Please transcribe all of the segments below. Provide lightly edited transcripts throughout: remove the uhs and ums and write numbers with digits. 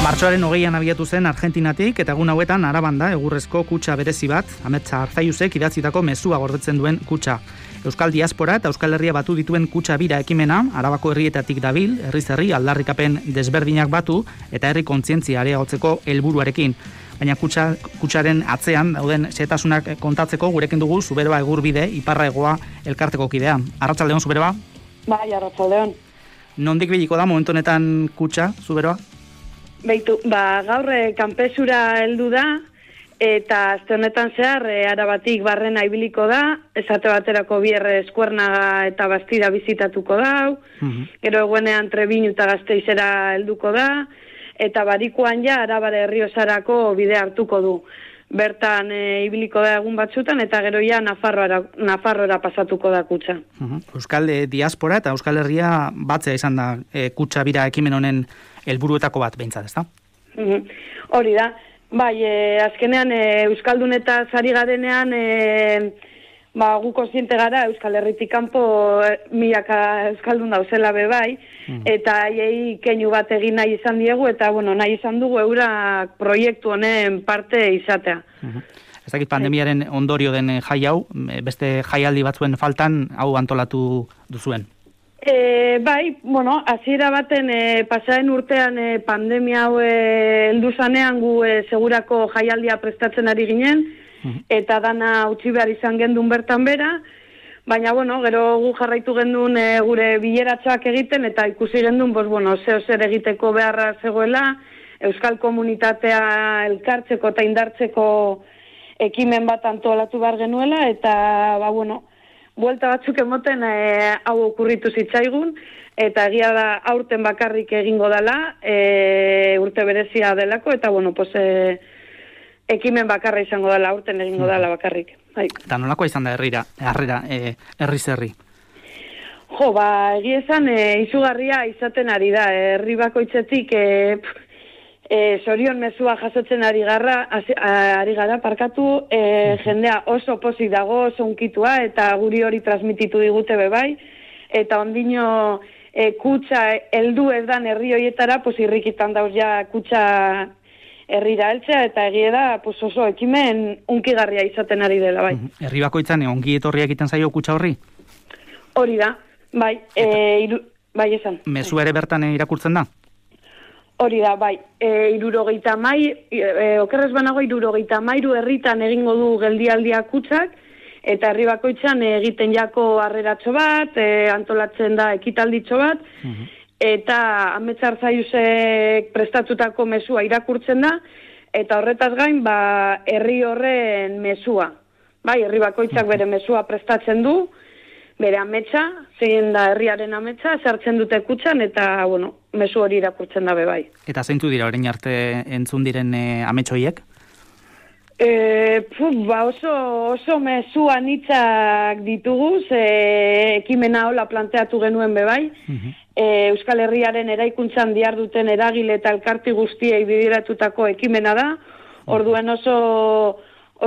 Martxoaren 20an abiatu zen Argentinatik eta egun hauetan Araban da egurrezko kutxa berezi bat, Ametsa Arzaiusek idatzitako mezua gordetzen duen kutxa. Euskal diaspora eta Euskal Herria batu dituen kutxa bira ekimena, Arabako herrietatik dabil, herriz herri aldarrikapen desberdinak batu eta herri kontzientzia areagotzeko helburuarekin. Baina kutxaren atzean dauden xehetasunak kontatzeko gurekin dugu Zuberoa Egurbide, Iparra-Hegoa elkarteko kidea. Arratsaldeon, Zuberoa? Bai, arratsaldeon. Nondik biliko da momentu honetan kutxa, Zuberoa? Beitu, gaur kanpesura heldu da, eta azte honetan zehar Arabatik barrena ibiliko da, esate baterako Bierre, Eskuernaga eta Bastida bizitatuko da, gero eguenean Trebiñu eta Gasteizera helduko da, eta barikuan ja Arabara Erriosarako bidea hartuko du. Bertan ibiliko da egun batzutan, eta gero ja Nafarroara pasatuko da kutxa. Euskal diaspora eta Euskal Herria batzea izan da kutxa bira ekimen honen helburuetako bat behintzat, ezta? Hori da. Bai, azkenean Euskaldun eta zari garenean gu kontziente gara Euskal Herritik kanpo milaka Euskaldun dauzela be bai, eta haiei keinu bat egin nahi izan diegu, eta nahi izan dugu eurak proiektu honen parte izatea. Ez dakit pandemiaren ondorio den jai hau, beste jaialdi batzuen faltan hau antolatu duzuen? Bai, hasiera baten pasaren urtean pandemia hau heldu zanean gu segurako jaialdia prestatzen ari ginen, eta dana utzi behar izan gendun bertan bera, baina gero gu jarraitu gendun gure bileratxoak egiten, eta ikusi gendun, zer egiteko beharra zegoela, Euskal Komunitatea elkartzeko eta indartzeko ekimen bat antolatu behar genuela, eta buelta batzuk emoten hau okurritu zitzaigun, eta egia da aurten bakarrik egingo dela, urte berezia delako, eta ekimen bakarra izango dela, aurten egingo dela bakarrik. Eta nolakoa izan da harrera, herriz herri? Egia esan izugarria izaten ari da, herri bakoitzetik zorion mezua jasotzen ari gara, jendea oso pozik dago, oso unkitua, eta guri hori transmititu digute bebai, eta ondino kutsa heldu ez dan herri horietara, irrikitan dauz ja kutsa herrira heltzea, eta egie da oso ekimen unkigarria izaten ari dela, bai. Herri bakoitzan ongi etorria egiten zaio kutsa horri? Hori da, bai, bai esan. Mezua ere bertan irakurtzen da? Hori da, bai, 63, okerrez banago 63 herritan egingo du geldialdia kutsak, eta herri bakoitzan egiten jako harreratxo bat, antolatzen da ekitalditxo bat, eta Ametsa Arzaiusek prestatutako mezua irakurtzen da, eta horretaz gain, herri horren mezua. Bai, herri bakoitzak bere mezua prestatzen du, bere ametsa, zein da herriaren ametsa, sartzen dute kutxan, eta, mezu hori irakurtzen dabe bai. Eta zeintzu dira orain arte entzun diren ametsoiek? Oso mezu anitzak ditugu, ekimena hola planteatu genuen bebai, Euskal Herriaren eraikuntzan diharduten eragile eta elkarti guztiei bideratutako ekimena da, orduen oso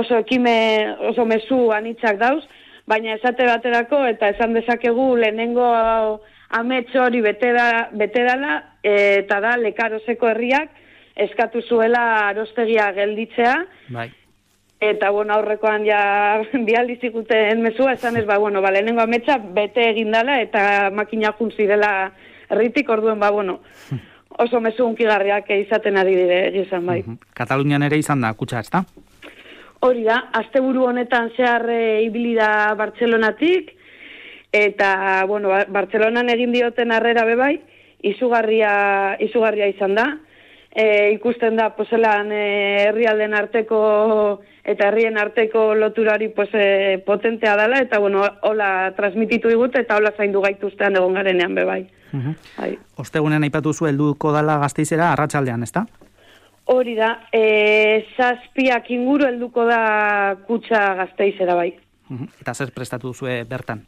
mezu anitzak dauz, baina esate baterako, eta esan dezakegu lehenengo amets hori bete dala, eta da Lekaroseko herriak eskatu zuela arostegia gelditzea, bai. Eta aurrekoan ja bialdiz ikuten mezua, esan ez, lehenengo ametsa bete egindala, eta makina juntzi dela herritik, orduen, oso mezu unkigarriak izaten ari dire, egizan, bai. Katalunian ere izan da kutxa, ezta? Hori da, asteburu honetan zehar ibili da Bartzelonatik, eta, Bartzelonan egin dioten harrera bebai, izugarria izan da. Ikusten da, zelan herrialden arteko eta herrien arteko loturari potentea dela, eta, hola transmititu digute, eta hola zaindu gaituztean egon garenean bebai. Ostegunean aipatu zu helduko dela Gasteizera arratsaldean, ezta? Hori da, 7 inguru helduko da kutxa Gasteizera bai. Eta zer prestatu duzue bertan?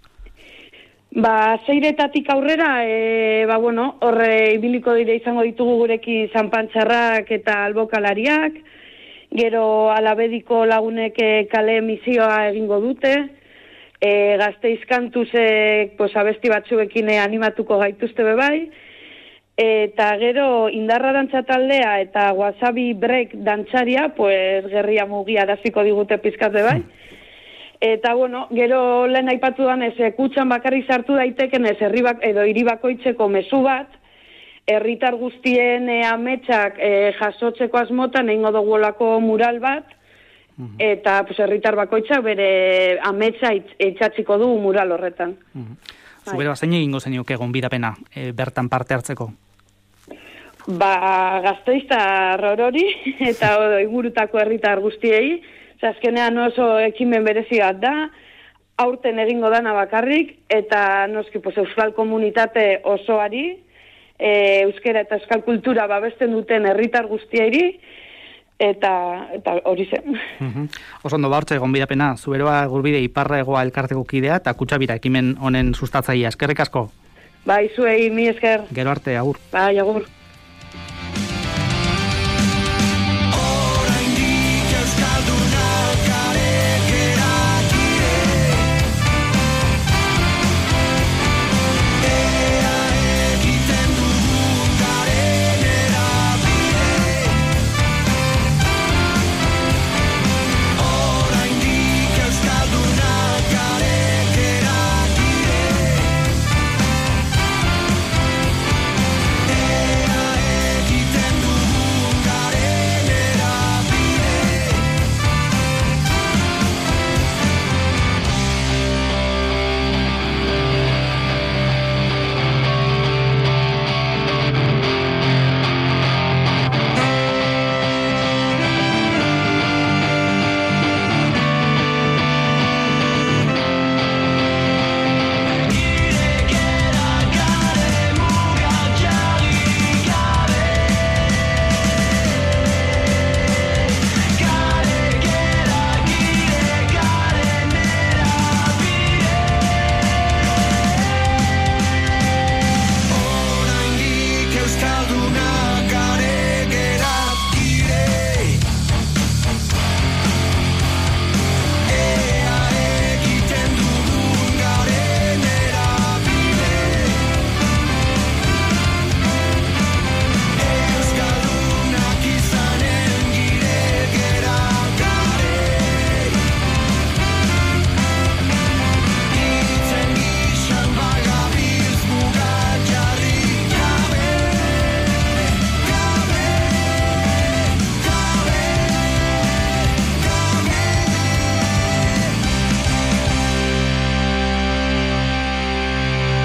6 aurrera, horre ibiliko dire izango ditugu gureki zanpantxarrak eta albokalariak, gero alabediko lagunek kale emisioa egingo dute, Gasteiz kantuzek abesti batzuekin animatuko gaituzte bebai, Eta gero indarra dantza taldea eta wasabi break dantzaria, pues gerria mugia araziko digute pizkate bai. Eta bueno, gero lehen aipatu danez, kutxan bakarrik sartu daiteken ez edo hiri bakoitzeko mezu bat, herritar guztien ametsak jasotzeko asmotan egingo dugu mural bat, eta pues herritar bakoitzak bere ametsa itxatziko du mural horretan. Zubero, zein egingo zenioke gonbidapena bertan parte hartzeko? Gasteiztar orori eta ingurutako herritar guztiei, azkenean oso ekimen berezi bat da, aurten egingo dana bakarrik, eta noski euskal komunitate osoari, euskera eta euskal kultura babesten duten herritar guztiei, eta hori zen. Oso ondo hortze gonbidapena, Zuberoa Gurbide Iparraegoa elkarteko kidea eta Kutxabira ekimen honen sustatzailea. Eskerrik asko. Bai, zuei, mi esker. Gero arte, agur. Bai, agur.